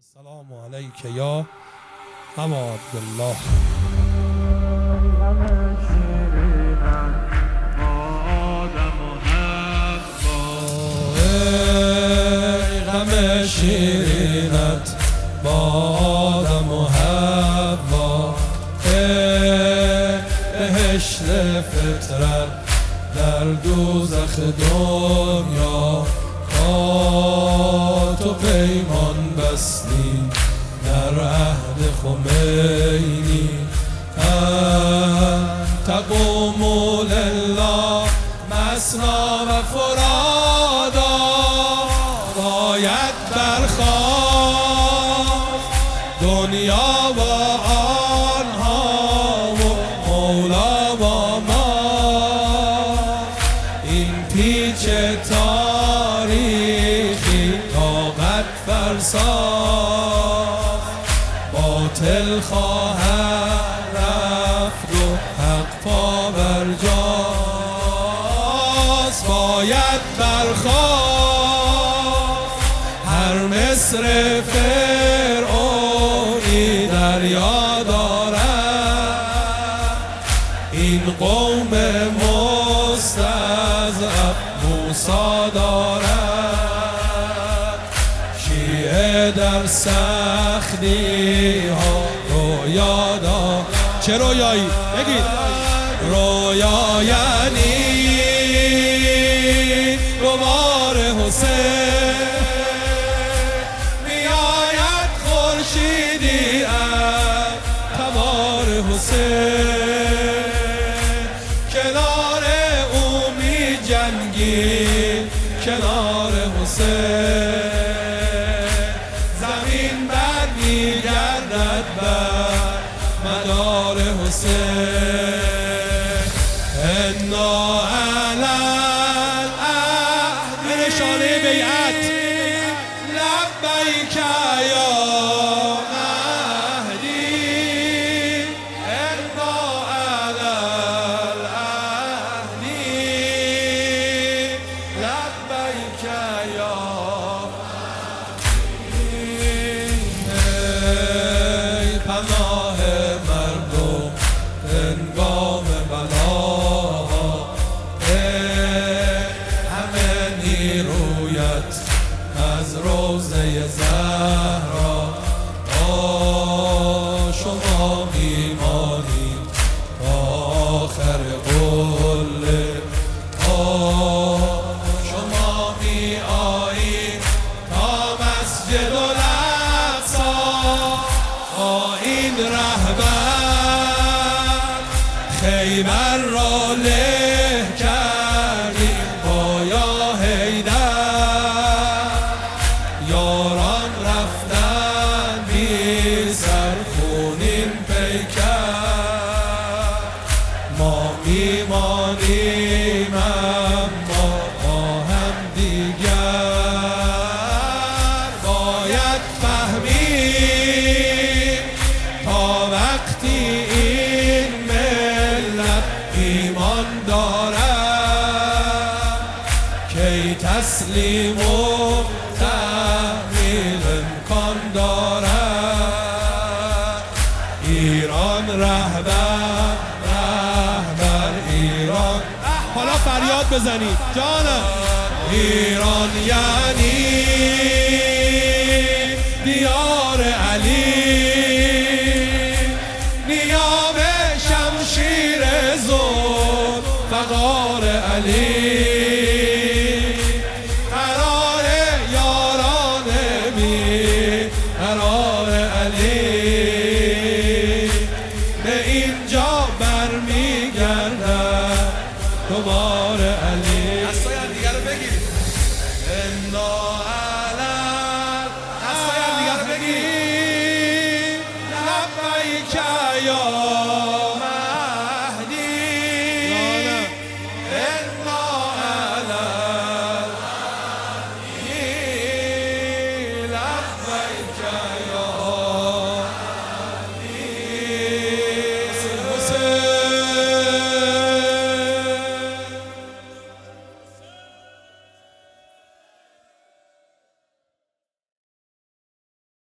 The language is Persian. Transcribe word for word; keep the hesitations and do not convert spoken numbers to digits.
السلام علیک یا ابا عبدالله. غم شیرینت با آدم و حوا، بهشت فطرت در دوزخ دنیا، با تو پیمان بستی در عهد خمینی. انت قوم لله مثنا و فرادا، باید برخاست دنیا با آنها و مولا با ما. این پیچ تاریخی طاقت فرسا، باطل خواهد رفت و حق پابرجاست. باید برخاست هر مصر فرعونی دریا دارد، این قوم مستضعف موسی دارد. شیعه در سختی ها رویا دارد. چه رویایی؟ بگید. رویا یعنی غبار حسین، میآید خورشیدی از تبار حسین، کنار او می جنگی کنار حسین. زمین بر می گردد بر مدار حسین. انا علی العهد به نشانه بیعت لبیک یا مهدی. انا علی العهد لبیک یا مهدی. ای پناه مردم هنگام بلا، همه نیرویت از روضه زهرا. شما میمانید تا آخر قله، شما می آیید تا مسجد الاقصی. این رهبر خیبر را له کردیم با یا حیدر، یاران رفتن بی سر خونین پیکر. ما میمانیم اما با هم دیگر. باید فهمید تا وقتی این ملت ایمان دارد، کی تسلیم و تحمیل امکان دارد. ایران رهبر رهبر ایران. حالا فریاد بزنید جانم. ایران یعنی